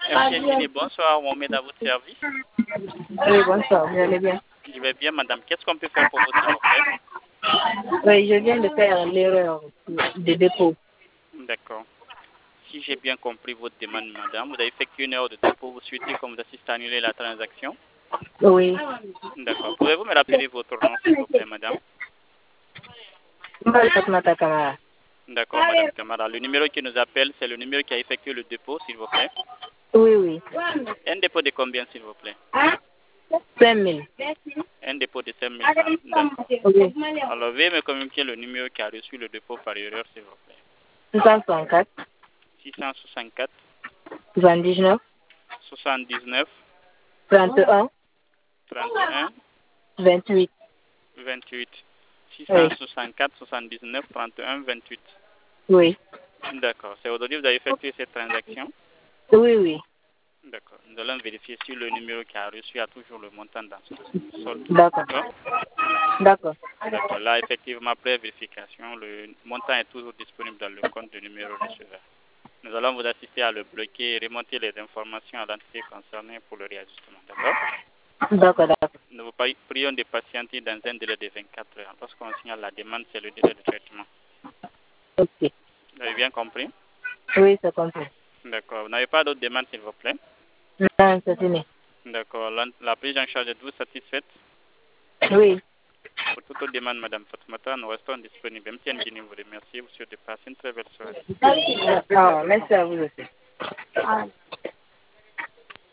MC Guinée, bonsoir, Mohamed à votre service. Oui, bonsoir, vous allez bien? Je vais bien, madame. Qu'est-ce qu'on peut faire pour vous, s'il vous plaît? Oui, je viens de faire l'erreur de dépôt. D'accord. Si j'ai bien compris votre demande, madame, vous avez effectué une erreur de dépôt, vous souhaitez qu'on vous assiste à annuler la transaction? Oui. D'accord. Pouvez-vous me rappeler votre nom, s'il vous plaît, madame? Mbal Fatmata Kamara. D'accord, madame Camara. Le numéro qui nous appelle, c'est le numéro qui a effectué le dépôt, s'il vous plaît. Oui, oui. Un dépôt de combien, s'il vous plaît? 5 000. Un dépôt de 5 000 francs. D'accord. Oui. Alors, veuillez me communiquer le numéro qui a reçu le dépôt par erreur, s'il vous plaît. 664, 664 79, 79 31, 31 28. 28. Oui. 664 79 31 28. Oui. D'accord. C'est aujourd'hui que vous avez effectué cette transaction? Oui, oui. D'accord. Nous allons vérifier si le numéro qui a reçu a toujours le montant dans son solde. D'accord. D'accord. D'accord. Là, effectivement, après vérification, le montant est toujours disponible dans le compte du numéro receveur. Nous allons vous assister à le bloquer et remonter les informations à l'entité concernée pour le réajustement. D'accord? D'accord, d'accord. Nous vous prions de patienter dans un délai de 24 heures. Lorsqu'on signale la demande, c'est le délai de traitement. Ok. Vous avez bien compris? Oui, c'est compris. D'accord. Vous n'avez pas d'autres demandes, s'il vous plaît? Non, c'est fini. D'accord. La prise en charge, êtes-vous satisfaite? Oui. Pour toute autre demande, Madame Fatmata, nous restons disponibles. MTN Guinée vous remercie. Vous souhaite de passer une très belle soirée. Ah, merci à vous aussi.